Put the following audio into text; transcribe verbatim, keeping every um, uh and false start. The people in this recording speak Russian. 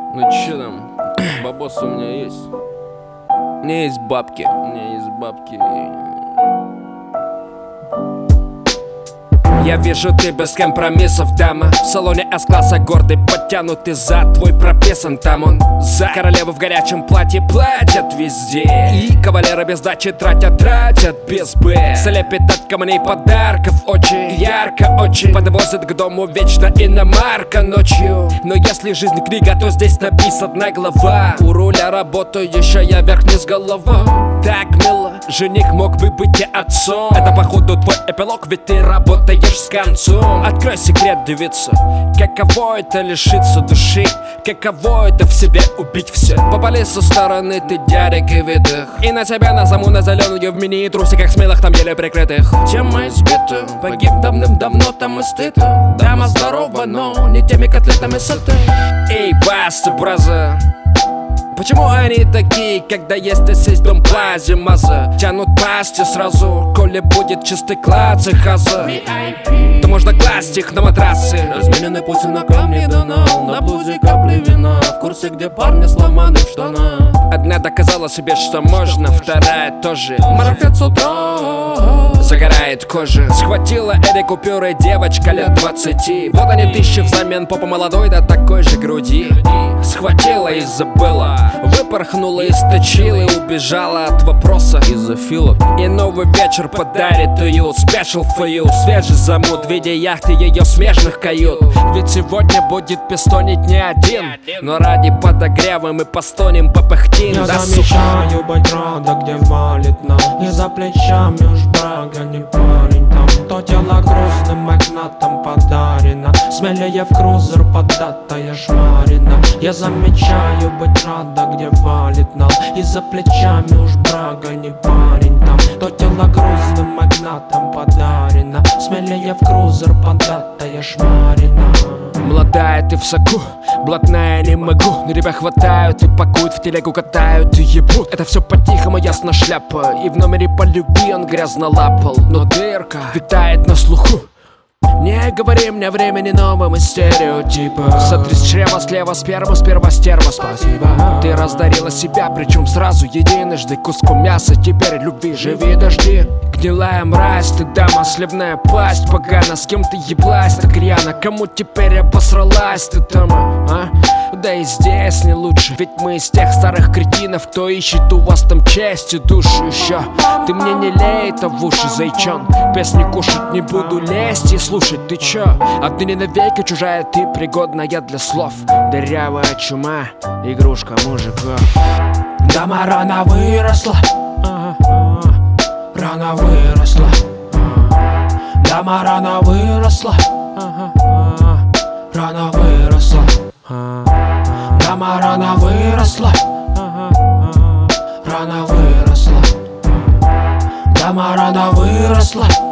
Ну чё там, бабос у меня есть. У меня есть бабки, у меня есть бабки. Я вижу, ты без компромиссов, дама. В салоне С-класса гордый, подтянутый зад. Твой прописан, там он за. Королевы в горячем платье платят везде. И кавалеры без дачи тратят, тратят без Б. Слепит от камней подарков очень ярко, очень. Подвозят к дому вечно иномарка ночью. Но если жизнь книга, то здесь написана глава. У руля работающая вверх-вниз голова. Так мило, жених мог бы быть и отцом. Это походу твой эпилог, ведь ты работаешь с концом. Открой секрет, девица. Каково это лишиться души? Каково это в себе убить все? Попали со стороны ты дядек и видах. И на тебя назову на зеленую в мини-трусиках смелых там еле прикрытых. Тема избита, погиб давным-давно там и стыд. Дама здорова, но не теми котлетами сыты. Эй, баста, браза. Почему они такие, когда есть здесь дом плази маза? Тянут пасти сразу, коли будет чистый класс и хаза. То можно класть их на матрасы. Размененный путь на камне донал, на блузе капли вина. В курсе, где парни сломаны в штанах. Одна доказала себе, что можно, вторая тоже. Марафет с утра загорает кожа. Схватила этой купюры девочка лет двадцати. Вот они тысячи взамен попа молодой до такой же груди. Схватила и забыла, выпорхнула из точилы, убежала от вопроса из-за филок. И новый вечер подарит уют, спешл for you. Свежий замут в виде яхты ее смежных кают. Ведь сегодня будет пистонить не один, но ради подогрева мы постонем, попыхтим. Я да, замечаю сука. быть рада, где валит нам. Не за плечами уж брага, не парень там. То тело грузным магнатом подарено. Смелее в крузер податая шмарина. Я замечаю быть рада, где валит нам. И за плечами уж брага, не парень там. То тело грузным магнатом подарено. Смелее в крузер податая шмарина. Молодая ты в соку, блатная не могу. Но тебя хватают и пакуют, в телегу катают и ебут. Это все по-тихому, ясно шляпа. И в номере по любви он грязно лапал. Но дырка витает на слуху. Не говори мне времени новым из стереотипа. Сотри с чрева, слева сперму, сперва стерва. Спасибо. Ты раздарила себя, причем сразу единожды. Куском мяса, теперь любви живи, дожди. Гнилая мразь, ты дама, сливная пасть. Погано, с кем ты еблась так рьяно? Кому теперь обосралась ты там, а? Да и здесь не лучше, ведь мы из тех старых кретинов, кто ищет у вас там честь и душу еще. Ты мне не лей это в уши, зайчон. Песни кушать не буду, лезть и слушать, ты чё? Отныне навеки чужая ты, пригодная для слов. Дырявая чума, игрушка мужиков. Дама рано выросла, рано выросла. Дама рано выросла, рано выросла. Дама рано выросла, рано выросла. Дама рано выросла.